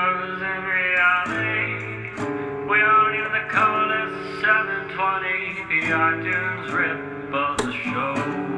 Because in reality, we aren't even the coolest 720. The iTunes rip of the show.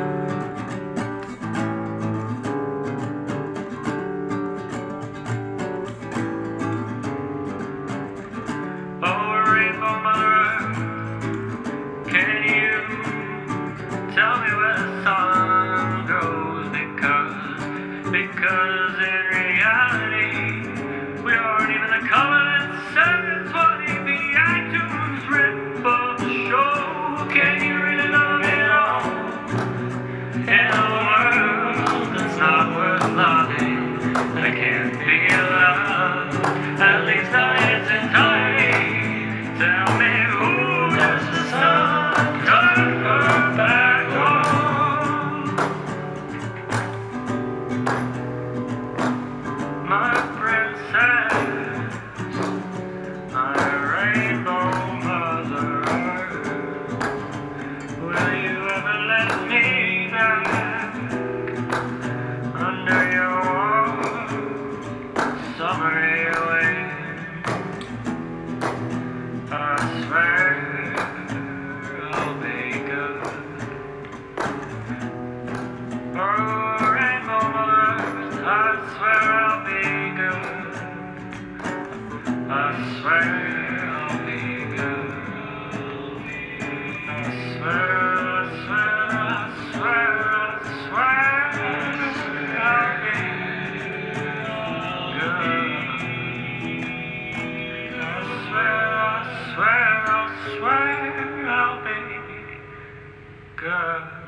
Tell me where the sun goes, because in reality, we aren't even the color that's 720. The iTunes rip of the show. Can you really love it all in a world that's not worth loving? That can't be love, at least not in its entirety. Tell me who does the sun turn her back? My princess, my rainbow mother, will you ever let me back under your warm summery wing? I swear I'll be good. Oh, rainbow mother, I swear I'll be good. I swear I'll be good. I swear, I swear, I swear, I swear I'll be good. I swear, I swear, I swear I'll be good.